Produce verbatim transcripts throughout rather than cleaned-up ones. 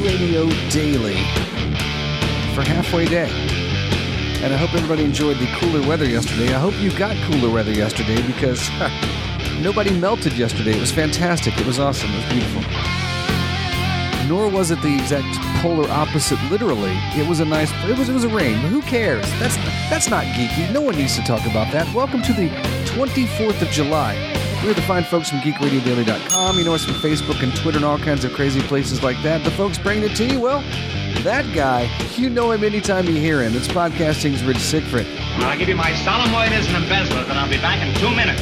Radio Daily for Halfway Day. And I hope everybody enjoyed the cooler weather yesterday. I hope you got cooler weather yesterday because huh, nobody melted yesterday. It was fantastic. It was awesome. It was beautiful. Nor was it the exact polar opposite literally. It was a nice, it was it was a rain. But who cares? That's that's not geeky. No one needs to talk about that. Welcome to the twenty-fourth of July. We're the fine folks from geek radio daily dot com. You know us from Facebook and Twitter and all kinds of crazy places like that. The folks bringing it to you, well, that guy, you know him anytime you hear him. It's Podcasting's Rich Siegfried. I'll give you my solemn word as an embezzler that I'll be back in two minutes.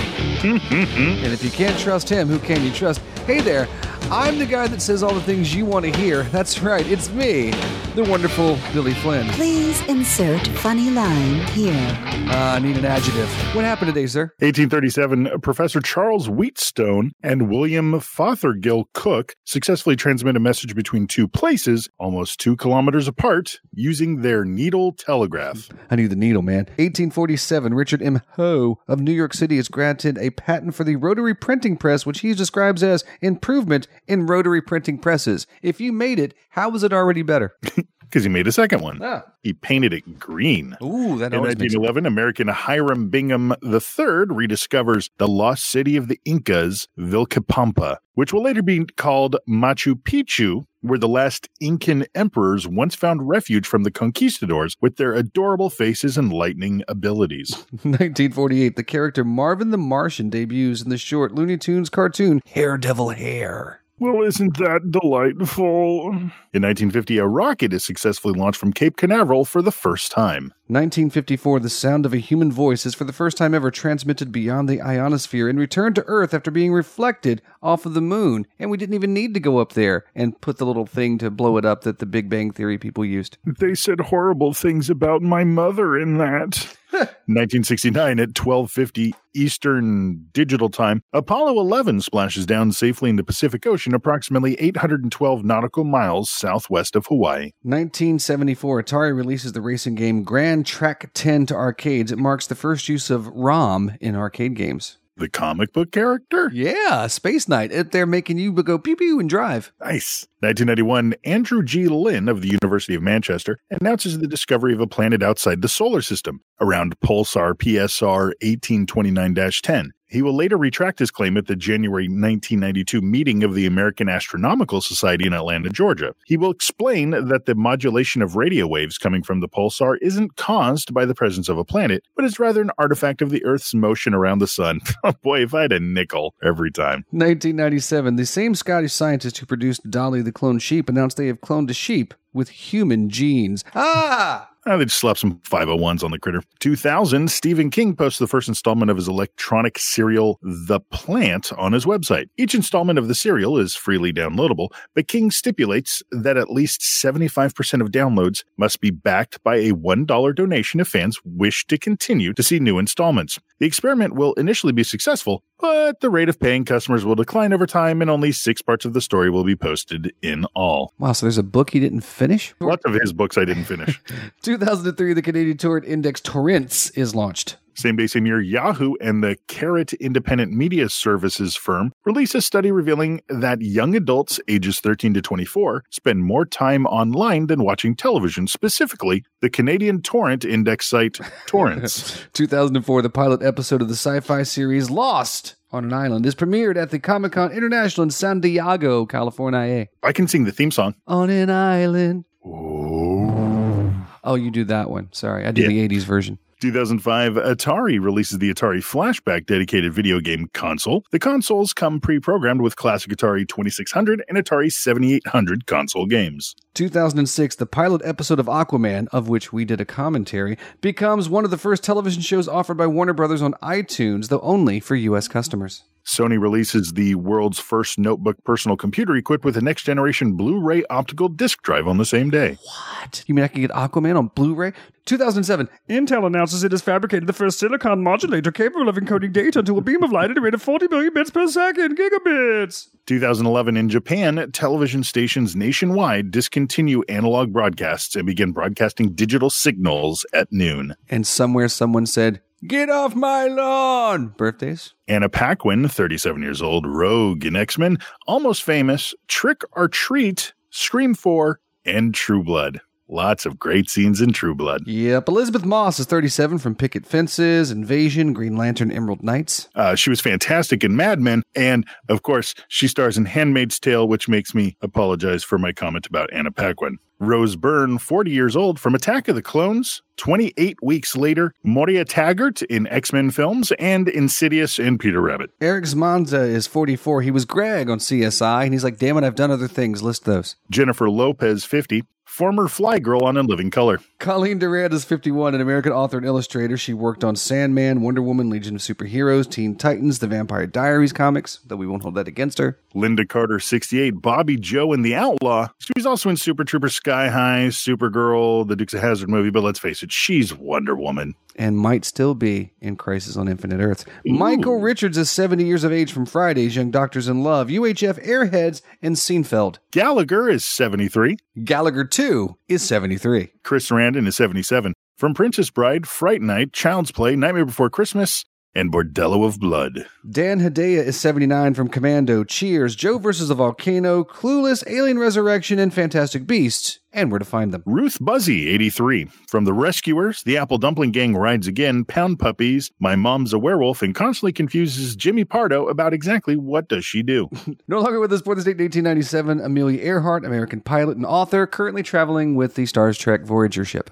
And if you can't trust him, who can you trust? Hey there, I'm the guy that says all the things you want to hear. That's right, it's me, the wonderful Billy Flynn. Please insert funny line here. Uh, I need an adjective. What happened today, sir? eighteen thirty-seven, Professor Charles Wheatstone and William Fothergill Cook successfully transmit a message between two places, almost two kilometers apart, using their needle telegraph. I need the needle, man. eighteen forty-seven, Richard M. Hoe of New York City is granted a patent for the rotary printing press, which he describes as improvement in rotary printing presses. If you made it, how was it already better? Because he made a second one. Ah. He painted it green. Ooh, that In always makes nineteen eleven, American Hiram Bingham the third rediscovers the lost city of the Incas, Vilcapampa, which will later be called Machu Picchu, where the last Incan emperors once found refuge from the conquistadors with their adorable faces and lightning abilities. nineteen forty-eight, the character Marvin the Martian debuts in the short Looney Tunes cartoon Haredevil Hair. Well, isn't that delightful? In nineteen fifty, a rocket is successfully launched from Cape Canaveral for the first time. nineteen fifty-four, the sound of a human voice is for the first time ever transmitted beyond the ionosphere and returned to Earth after being reflected off of the moon. And we didn't even need to go up there and put the little thing to blow it up that the Big Bang Theory people used. They said horrible things about my mother in that. nineteen sixty-nine, at twelve fifty Eastern Digital Time, Apollo eleven splashes down safely in the Pacific Ocean approximately eight hundred twelve nautical miles southwest of Hawaii. nineteen seventy-four, Atari releases the racing game Grand Track ten to arcades. It marks the first use of ROM in arcade games. The comic book character? Yeah, Space Knight. It, they're making you go pew-pew and drive. Nice. nineteen ninety-one, Andrew G. Lynn of the University of Manchester announces the discovery of a planet outside the solar system, around pulsar P S R eighteen twenty-nine dash ten. He will later retract his claim at the January nineteen ninety-two meeting of the American Astronomical Society in Atlanta, Georgia. He will explain that the modulation of radio waves coming from the pulsar isn't caused by the presence of a planet, but is rather an artifact of the Earth's motion around the sun. Oh boy, if I had a nickel every time. nineteen ninety-seven, the same Scottish scientist who produced Dolly the cloned sheep announced they have cloned a sheep with human genes. Ah! Oh, they just slapped some five oh ones on the critter. two thousand, Stephen King posts the first installment of his electronic serial, The Plant, on his website. Each installment of the serial is freely downloadable, but King stipulates that at least seventy-five percent of downloads must be backed by a one dollar donation if fans wish to continue to see new installments. The experiment will initially be successful, but the rate of paying customers will decline over time, and only six parts of the story will be posted in all. Wow, so there's a book he didn't finish? Lots of his books I didn't finish. two thousand three, the Canadian torrent index Torrents is launched. Same day, same year, Yahoo and the Carrot Independent Media Services firm release a study revealing that young adults ages thirteen to twenty-four spend more time online than watching television, specifically the Canadian torrent index site Torrents. two thousand four, the pilot episode of the sci-fi series Lost on an Island is premiered at the Comic-Con International in San Diego, California. I can sing the theme song. On an island. Oh, oh you do that one. Sorry, I did Yeah. the eighties version. two thousand five, Atari releases the Atari Flashback dedicated video game console. The consoles come pre-programmed with classic Atari twenty-six hundred and Atari seventy-eight hundred console games. two thousand six, the pilot episode of Aquaman, of which we did a commentary, becomes one of the first television shows offered by Warner Brothers on iTunes, though only for U S customers. Sony releases the world's first notebook personal computer equipped with a next-generation Blu-ray optical disc drive on the same day. What? You mean I can get Aquaman on Blu-ray? two thousand seven, Intel announces it has fabricated the first silicon modulator capable of encoding data to a beam of light at a rate of forty million bits per second, gigabits. two thousand eleven, in Japan, television stations nationwide discontinue analog broadcasts and begin broadcasting digital signals at noon. And somewhere someone said, "Get off my lawn!" Birthdays? Anna Paquin, thirty-seven years old, Rogue in X-Men, Almost Famous, Trick or Treat, Scream four, and True Blood. Lots of great scenes in True Blood. Yep. Elizabeth Moss is thirty-seven from Picket Fences, Invasion, Green Lantern, Emerald Knights. Uh, she was fantastic in Mad Men, and, of course, she stars in Handmaid's Tale, which makes me apologize for my comment about Anna Paquin. Rose Byrne, forty years old, from Attack of the Clones. twenty-eight weeks later, Moria Taggart in X-Men films, and Insidious and Peter Rabbit. Eric Zmanza is forty-four. He was Greg on C S I, and he's like, damn it, I've done other things. List those. Jennifer Lopez, fifty. Former Fly Girl on In Living Color. Colleen Durant is fifty-one, an American author and illustrator. She worked on Sandman, Wonder Woman, Legion of Superheroes, Teen Titans, The Vampire Diaries comics, though we won't hold that against her. Linda Carter, sixty-eight. Bobby Joe and the Outlaw. She was also in Super Trooper Sky High, Supergirl, the Dukes of Hazzard movie, but let's face it, she's Wonder Woman. And might still be in Crisis on Infinite Earths. Ooh. Michael Richards is seventy years of age from Fridays, Young Doctors in Love, U H F Airheads, and Seinfeld. Gallagher is seventy-three. Gallagher two is seventy-three. Chris Sarandon is seventy-seven. From Princess Bride, Fright Night, Child's Play, Nightmare Before Christmas, and Bordello of Blood. Dan Hedaya is seventy-nine from Commando, Cheers, Joe versus the Volcano, Clueless, Alien Resurrection, and Fantastic Beasts, and Where to Find Them. Ruth Buzzy, eighty-three. From The Rescuers, The Apple Dumpling Gang Rides Again, Pound Puppies, My Mom's a Werewolf, and constantly confuses Jimmy Pardo about exactly what does she do. No longer with us for this date, eighteen ninety-seven, Amelia Earhart, American pilot and author, currently traveling with the Star Trek Voyager ship.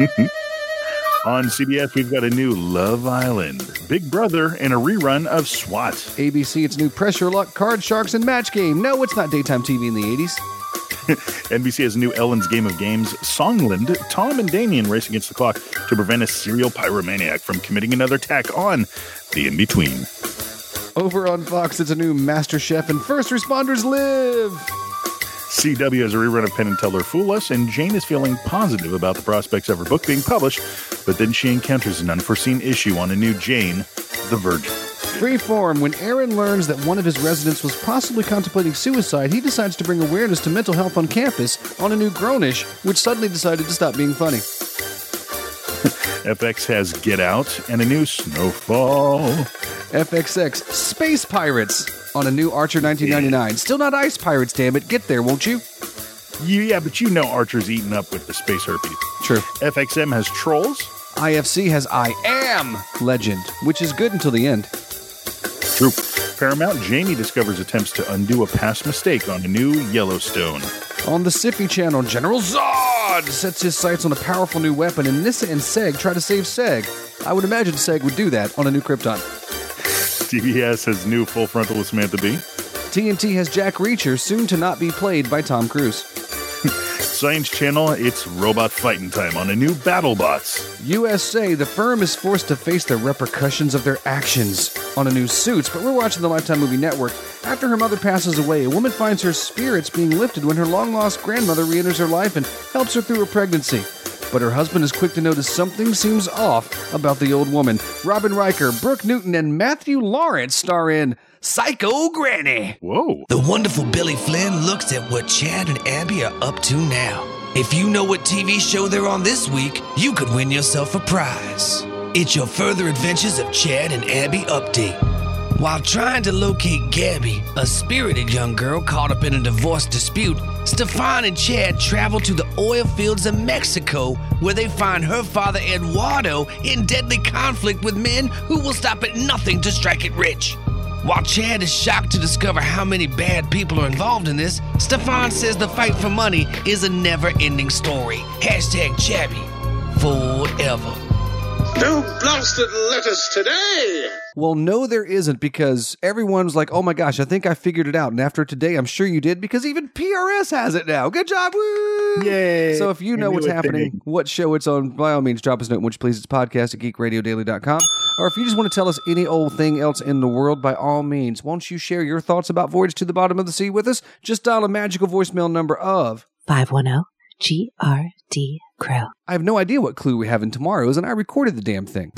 On C B S, we've got a new Love Island, Big Brother, and a rerun of SWAT. A B C, it's new Pressure Luck, Card Sharks, and Match Game. No, it's not daytime T V in the eighties. N B C has a new Ellen's Game of Games, Songland. Tom and Damien race against the clock to prevent a serial pyromaniac from committing another attack on the In-Between. Over on Fox, it's a new Master Chef and First Responders Live. C W has a rerun of Penn and Teller Fool Us, and Jane is feeling positive about the prospects of her book being published, but then she encounters an unforeseen issue on a new Jane, the Virgin. Freeform, when Aaron learns that one of his residents was possibly contemplating suicide, he decides to bring awareness to mental health on campus on a new Grownish, which suddenly decided to stop being funny. F X has Get Out and a new Snowfall. F X X, Space Pirates on a new Archer nineteen ninety-nine. Yeah. Still not Ice Pirates, damn it. Get there, won't you? Yeah, but you know Archer's eaten up with the space herpes. True. F X M has Trolls. I F C has I Am Legend, which is good until the end. True. Paramount, Jamie discovers attempts to undo a past mistake on a new Yellowstone. On the Siffy channel, General Zod sets his sights on a powerful new weapon, and Nyssa and Seg try to save Seg. I would imagine Seg would do that on a new Krypton. T B S has new Full Frontal with Samantha Bee. T N T has Jack Reacher, soon to not be played by Tom Cruise. Science Channel, it's robot fighting time on a new BattleBots. U S A, the firm is forced to face the repercussions of their actions on a new Suits, but we're watching the Lifetime Movie Network. After her mother passes away, a woman finds her spirits being lifted when her long-lost grandmother re-enters her life and helps her through her pregnancy. But her husband is quick to notice something seems off about the old woman. Robin Riker, Brooke Newton, and Matthew Lawrence star in Psycho Granny. Whoa. The wonderful Billy Flynn looks at what Chad and Abby are up to now. If you know what T V show they're on this week, you could win yourself a prize. It's your Further Adventures of Chad and Abby update. While trying to locate Gabby, a spirited young girl caught up in a divorce dispute, Stefan and Chad travel to the oil fields of Mexico, where they find her father Eduardo in deadly conflict with men who will stop at nothing to strike it rich. While Chad is shocked to discover how many bad people are involved in this, Stefan says the fight for money is a never-ending story. Hashtag Chabby forever. No blasted letters today! Well, no, there isn't, because everyone's like, oh my gosh, I think I figured it out. And after today, I'm sure you did, because even P R S has it now. Good job, woo! Yay! So if you know what's happening, thing. what show it's on, by all means, drop us a note, which please, it's podcast at geek radio daily dot com. Or if you just want to tell us any old thing else in the world, by all means, won't you share your thoughts about Voyage to the Bottom of the Sea with us? Just dial a magical voicemail number of five one zero G R D Crow. I have no idea what clue we have in tomorrow's, and I recorded the damn thing.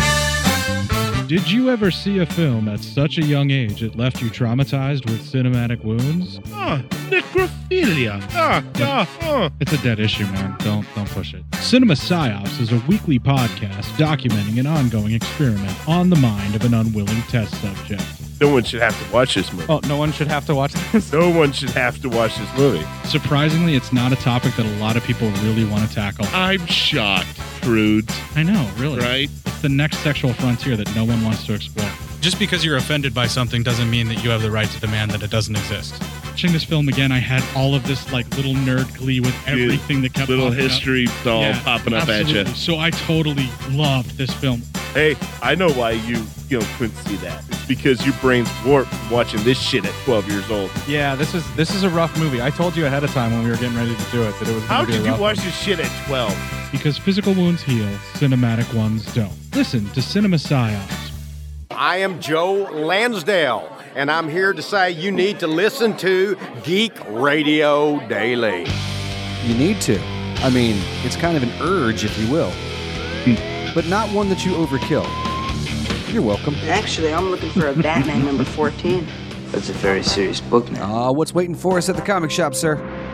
Did you ever see a film at such a young age it left you traumatized with cinematic wounds? Oh, necrophilia. Ah, ah, ah. It's a dead issue, man. Don't don't push it. Cinema Psyops is a weekly podcast documenting an ongoing experiment on the mind of an unwilling test subject. No one should have to watch this movie. Oh, no one should have to watch this? No one should have to watch this movie. Surprisingly, it's not a topic that a lot of people really want to tackle. I'm shocked, Prudes. I know, really. Right? It's the next sexual frontier that no one wants to explore. Just because you're offended by something doesn't mean that you have the right to demand that it doesn't exist. Watching this film again, I had all of this like little nerd glee with everything that kept Little popping history up. all Yeah, popping up absolutely. at you. So I totally loved this film. Hey, I know why you, you know, couldn't see that. It's because your brain's warped from watching this shit at twelve years old. Yeah, this is this is a rough movie. I told you ahead of time when we were getting ready to do it that it was How going to be did a you rough watch one. this shit at twelve? Because physical wounds heal, cinematic ones don't. Listen to Cinema Psyops. I am Joe Lansdale, and I'm here to say you need to listen to Geek Radio Daily. You need to. I mean, it's kind of an urge, if you will, but not one that you overkill. You're welcome. Actually, I'm looking for a Batman number fourteen. That's a very serious book now. Ah, uh, what's waiting for us at the comic shop, sir?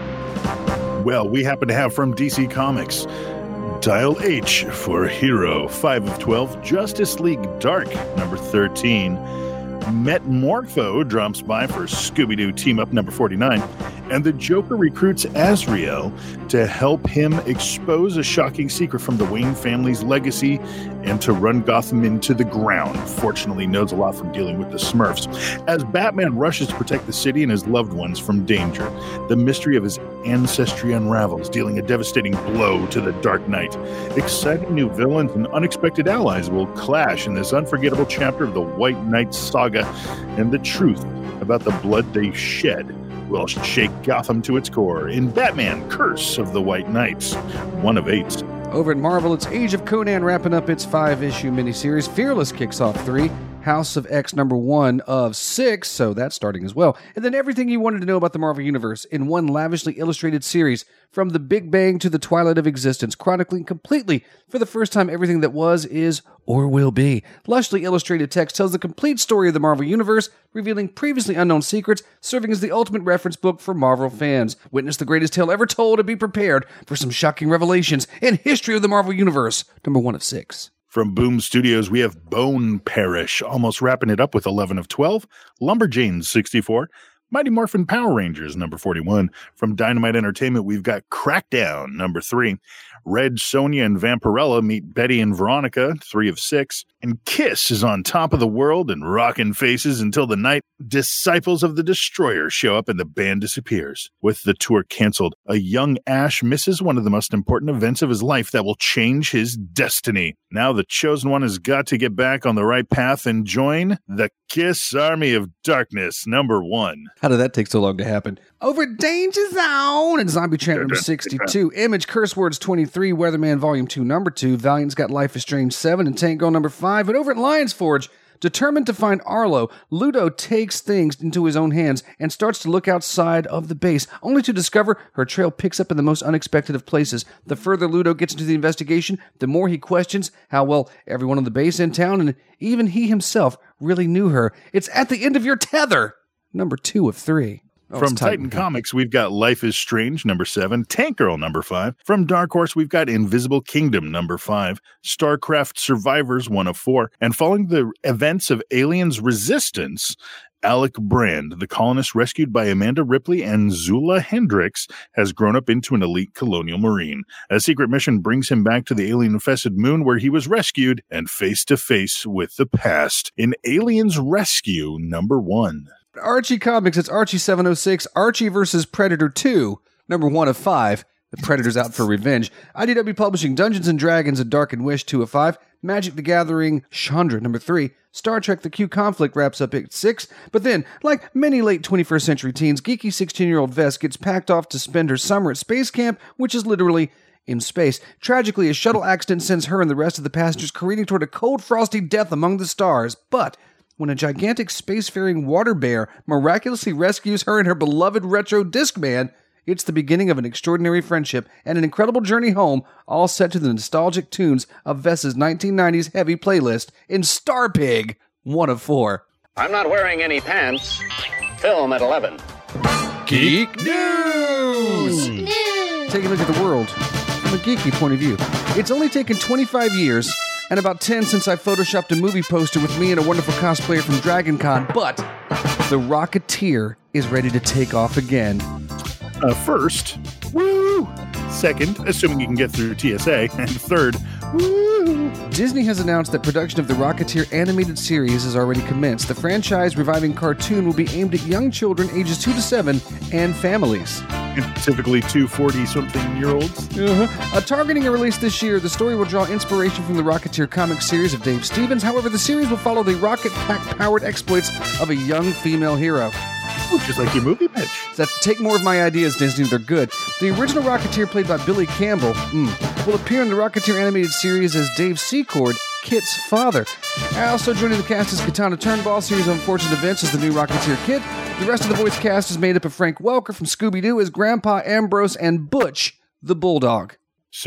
Well, we happen to have from D C Comics. Dial H for Hero, five of twelve. Justice League Dark, number thirteen. Metmorpho drops by for Scooby-Doo Team Up, number forty-nine. And the Joker recruits Azrael to help him expose a shocking secret from the Wayne family's legacy and to run Gotham into the ground. Fortunately, knows a lot from dealing with the Smurfs. As Batman rushes to protect the city and his loved ones from danger, the mystery of his ancestry unravels, dealing a devastating blow to the Dark Knight. Exciting new villains and unexpected allies will clash in this unforgettable chapter of the White Knight saga, and the truth about the blood they shed will shake Gotham to its core in Batman Curse of the White Knights, one of eight. Over at Marvel, it's Age of Conan wrapping up its five-issue miniseries. Fearless kicks off three. House of X number one of six, so that's starting as well. And then everything you wanted to know about the Marvel Universe in one lavishly illustrated series, from the Big Bang to the Twilight of Existence, chronicling completely, for the first time, everything that was, is, or will be. Lushly illustrated text tells the complete story of the Marvel Universe, revealing previously unknown secrets, serving as the ultimate reference book for Marvel fans. Witness the greatest tale ever told and be prepared for some shocking revelations in history of the Marvel Universe, number one of six. From Boom Studios, we have Bone Parish, almost wrapping it up with eleven of twelve. Lumberjanes, sixty-four. Mighty Morphin Power Rangers, number forty-one. From Dynamite Entertainment, we've got Crackdown, number three. Red Sonja and Vampirella meet Betty and Veronica, three of six. And Kiss is on top of the world and rocking faces until the night Disciples of the Destroyer show up and the band disappears. With the tour canceled, a young Ash misses one of the most important events of his life that will change his destiny. Now the Chosen One has got to get back on the right path and join the Kiss Army of Darkness, number one. How did that take so long to happen? Over at Danger Zone and Zombie Tramp number sixty-two. Image Curse Words twenty-three. Weatherman Volume two number two. Valiant's got Life is Strange seven and Tank Girl number five. But over at Lion's Forge, determined to find Arlo, Ludo takes things into his own hands and starts to look outside of the base, only to discover her trail picks up in the most unexpected of places. The further Ludo gets into the investigation, the more he questions how well everyone on the base in town, and even he himself, really knew her. It's At the End of Your Tether, number two of three. Oh, From Titan, Titan Comics, we've got Life is Strange, number seven. Tank Girl, number five. From Dark Horse, we've got Invisible Kingdom, number five. StarCraft Survivors, one of four. And following the events of Aliens Resistance, Alec Brand, the colonist rescued by Amanda Ripley and Zula Hendricks, has grown up into an elite colonial marine. A secret mission brings him back to the alien-infested moon where he was rescued and face-to-face with the past. In Aliens Rescue, number one. Archie Comics, it's Archie seven oh six, Archie versus Predator two, number one of five. The Predator's out for revenge. I D W Publishing, Dungeons and Dragons, A Dark and Wish, two of five. Magic the Gathering, Chandra, number three. Star Trek The Q Conflict wraps up at six. But then, like many late twenty-first century teens, geeky sixteen-year-old Vess gets packed off to spend her summer at space camp, which is literally in space. Tragically, a shuttle accident sends her and the rest of the passengers careening toward a cold, frosty death among the stars. But when a gigantic spacefaring water bear miraculously rescues her and her beloved retro Discman, it's the beginning of an extraordinary friendship and an incredible journey home, all set to the nostalgic tunes of Vess's nineteen nineties heavy playlist in Star Pig, one of four. I'm not wearing any pants. Film at eleven. Geek News! News! Take a look at the world from a geeky point of view. It's only taken twenty-five years and about ten since I photoshopped a movie poster with me and a wonderful cosplayer from Dragon Con, but The Rocketeer is ready to take off again. Uh, first, woo! Second, assuming you can get through T S A. And third, woo! Disney has announced that production of the Rocketeer animated series has already commenced. The franchise reviving cartoon will be aimed at young children ages two to seven and families. And specifically two forty-something-year-olds. Uh-huh. Uh, targeting a release this year, the story will draw inspiration from the Rocketeer comic series of Dave Stevens. However, the series will follow the rocket pack-powered exploits of a young female hero. Ooh, just like your movie pitch. That's take more of my ideas, Disney. They're good. The original Rocketeer, played by Billy Campbell, mm, will appear in the Rocketeer animated series as Dave Secord, Kit's father. Also joining the cast is Katana Turnbull, series of unfortunate events as the new Rocketeer Kit. The rest of the voice cast is made up of Frank Welker from Scooby-Doo as Grandpa Ambrose and Butch, the Bulldog.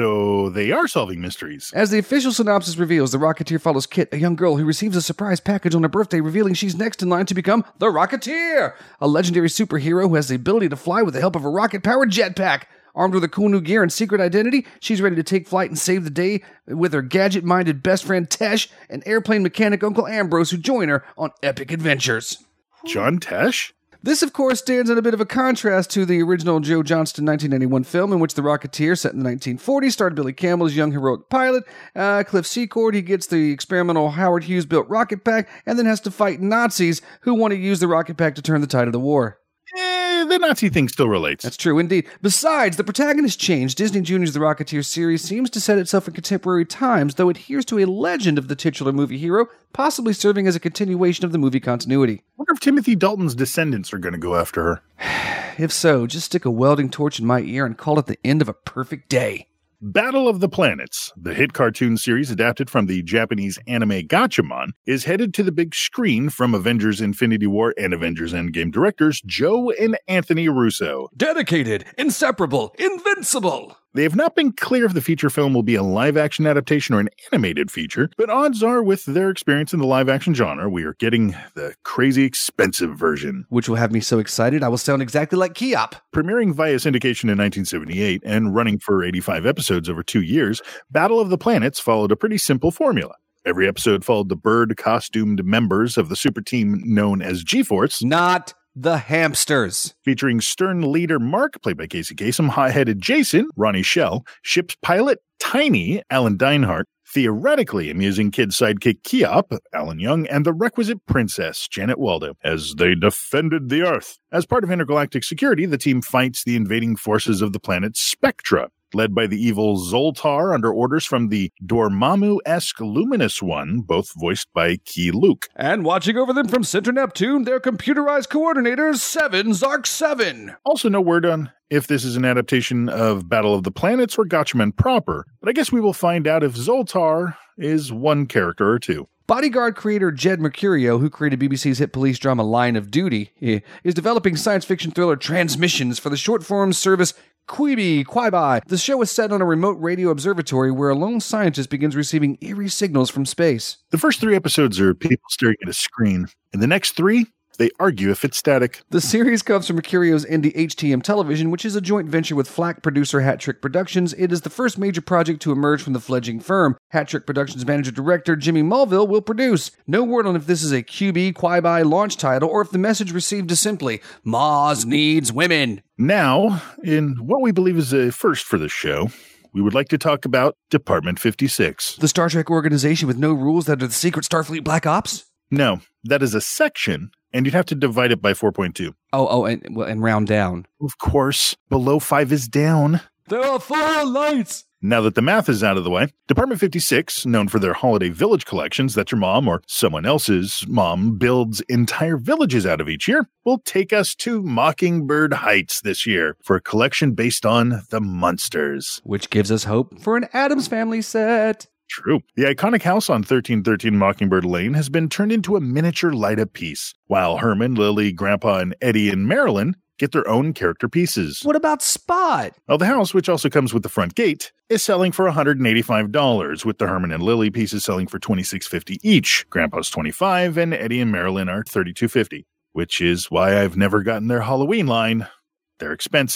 So they are solving mysteries. As the official synopsis reveals, the Rocketeer follows Kit, a young girl who receives a surprise package on her birthday, revealing she's next in line to become the Rocketeer, a legendary superhero who has the ability to fly with the help of a rocket-powered jetpack. Armed with a cool new gear and secret identity, she's ready to take flight and save the day with her gadget-minded best friend Tesh and airplane mechanic Uncle Ambrose, who join her on epic adventures. John Tesh? This, of course, stands in a bit of a contrast to the original Joe Johnston nineteen ninety-one film, in which the Rocketeer, set in the nineteen forties, starred Billy Campbell as young heroic pilot. Uh, Cliff Secord, he gets the experimental Howard Hughes-built rocket pack, and then has to fight Nazis who want to use the rocket pack to turn the tide of the war. Eh, the Nazi thing still relates. That's true, indeed. Besides, the protagonist change. Disney Junior's The Rocketeer series seems to set itself in contemporary times, though it adheres to a legend of the titular movie hero, possibly serving as a continuation of the movie continuity. I wonder if Timothy Dalton's descendants are going to go after her. If so, just stick a welding torch in my ear and call it the end of a perfect day. Battle of the Planets, the hit cartoon series adapted from the Japanese anime Gatchaman, is headed to the big screen from Avengers Infinity War and Avengers Endgame directors Joe and Anthony Russo. Dedicated, inseparable, invincible! They have not been clear if the feature film will be a live-action adaptation or an animated feature, but odds are, with their experience in the live-action genre, we are getting the crazy expensive version. Which will have me so excited I will sound exactly like Keop. Premiering via syndication in nineteen seventy-eight and running for eighty-five episodes over two years, Battle of the Planets followed a pretty simple formula. Every episode followed the bird-costumed members of the super team known as G-Force. Not the Hamsters. Featuring stern leader Mark, played by Casey Kasem, hot-headed Jason, Ronnie Shell, ship's pilot Tiny, Alan Dinehart, theoretically amusing kid sidekick Keop, Alan Young, and the requisite princess, Janet Waldo, as they defended the Earth. As part of intergalactic security, the team fights the invading forces of the planet Spectra, led by the evil Zoltar under orders from the Dormammu-esque Luminous One, both voiced by Key Luke. And watching over them from Center Neptune, their computerized coordinators, Seven Zark Seven. Also no word on if this is an adaptation of Battle of the Planets or Gatchaman proper, but I guess we will find out if Zoltar is one character or two. Bodyguard creator Jed Mercurio, who created B B C's hit police drama Line of Duty, is developing science fiction thriller Transmissions for the short-form service Quibi Quibi. The show is set on a remote radio observatory where a lone scientist begins receiving eerie signals from space. The first three episodes are people staring at a screen, and the next three, they argue if it's static. The series comes from Mercurio's indie H T M Television, which is a joint venture with Flack producer Hat Trick Productions. It is the first major project to emerge from the fledgling firm. Hat Trick Productions manager-director Jimmy Mulville will produce. No word on if this is a Q B Quibi launch title or if the message received is simply, Maz needs women. Now, in what we believe is a first for the show, we would like to talk about Department fifty-six. The Star Trek organization with no rules that are the secret Starfleet Black Ops? No, that is a section, and you'd have to divide it by four point two. Oh, oh, and, well, and round down. Of course, below five is down. There are four lights! Now that the math is out of the way, Department fifty-six, known for their Holiday Village collections that your mom or someone else's mom builds entire villages out of each year, will take us to Mockingbird Heights this year for a collection based on the Munsters. Which gives us hope for an Addams Family set. True. The iconic house on thirteen thirteen Mockingbird Lane has been turned into a miniature light-up piece, while Herman, Lily, Grandpa, and Eddie and Marilyn get their own character pieces. What about Spot? Well, the house, which also comes with the front gate, is selling for one hundred eighty-five dollars, with the Herman and Lily pieces selling for twenty-six fifty each. Grandpa's twenty-five dollars, and Eddie and Marilyn are thirty-two fifty, which is why I've never gotten their Halloween line. They're expensive.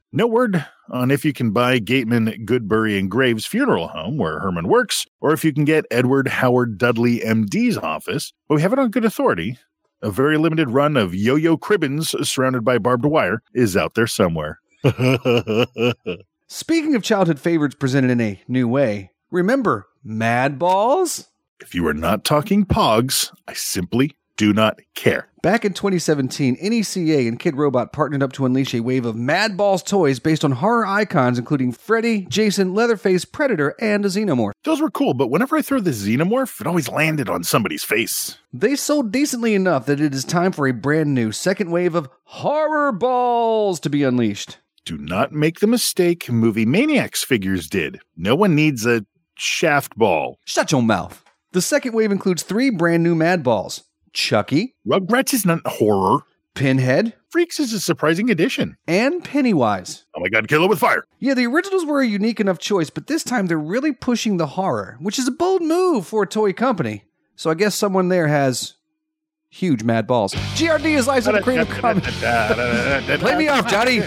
No word on if you can buy Gateman, Goodbury, and Graves funeral home where Herman works, or if you can get Edward Howard Dudley, M D's office, but we have it on good authority. A very limited run of Yo-Yo Cribbins surrounded by barbed wire is out there somewhere. Speaking of childhood favorites presented in a new way, remember Mad Balls? If you are not talking Pogs, I simply do not care. Back in twenty seventeen, N E C A and Kid Robot partnered up to unleash a wave of Mad Balls toys based on horror icons including Freddy, Jason, Leatherface, Predator, and a Xenomorph. Those were cool, but whenever I threw the Xenomorph, it always landed on somebody's face. They sold decently enough that it is time for a brand new second wave of Horror Balls to be unleashed. Do not make the mistake Movie Maniacs figures did. No one needs a shaft ball. Shut your mouth. The second wave includes three brand new Mad Balls. Chucky. Rugrats is not horror. Pinhead. Freaks is a surprising addition. And Pennywise. Oh my god, kill it with fire. Yeah, the originals were a unique enough choice, but this time they're really pushing the horror, which is a bold move for a toy company. So I guess someone there has huge mad balls. G R D is licensed to Creative Commons. Play me off, Johnny.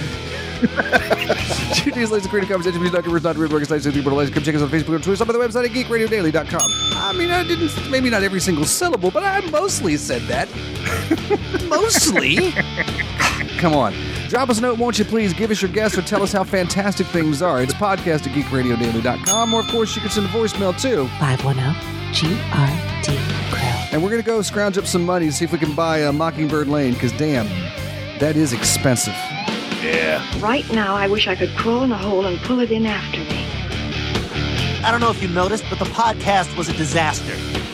G R D is licensed to Creative Commons. Attribution not covers not real work. Come check us on Facebook and Twitter. Some of the website at geek radio daily dot com. I mean, I didn't, maybe not every single syllable, but I mostly said that. Mostly. Come on. Drop us a note, won't you please? Give us your guess or tell us how fantastic things are. It's podcast at geek radio daily dot com, or of course you can send a voicemail too. five one zero G R D Crow. And we're going to go scrounge up some money to see if we can buy a Mockingbird Lane, because damn, that is expensive. Yeah. Right now, I wish I could crawl in a hole and pull it in after me. I don't know if you noticed, but the podcast was a disaster.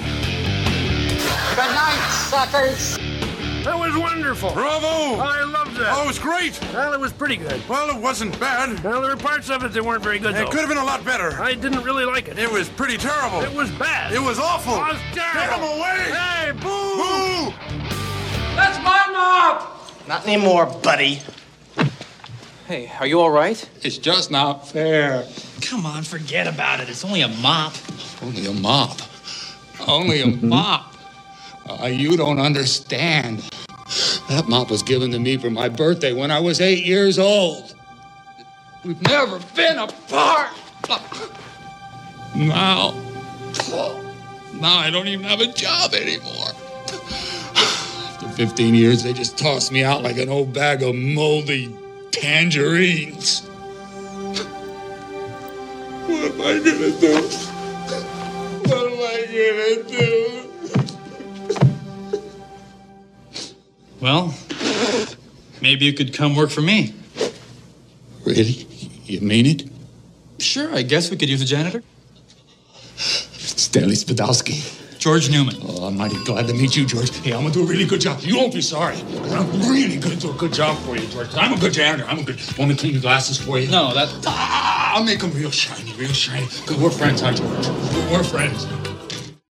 Good night, suckers. That was wonderful. Bravo. I loved that. Oh, it was great. Well, it was pretty good. Well, it wasn't bad. Well, there were parts of it that weren't very good, It though. could have been a lot better. I didn't really like it. It was pretty terrible. It was bad. It was awful. It was terrible. Get him away. Hey, boo. Boo. That's my mop! Not anymore, buddy. Hey, are you all right? It's just not fair. Come on, forget about it. It's only a mop. Only a mop. Only a mop. Uh, you don't understand. That mop was given to me for my birthday when I was eight years old. We've never been apart. Now, now I don't even have a job anymore. After fifteen years, they just tossed me out like an old bag of moldy tangerines. What am I gonna do? What am I gonna do? Well, maybe you could come work for me. Really? You mean it? Sure, I guess we could use a janitor. Stanley Spadowski. George Newman. Oh, I'm mighty glad to meet you, George. Hey, I'm gonna do a really good job. You won't be sorry. I'm really gonna do a good job for you, George. I'm a good janitor. I'm a good. Want me to clean your glasses for you? No, that. Ah, I'll make them real shiny, real shiny. Good, we're friends, huh, George? We're friends.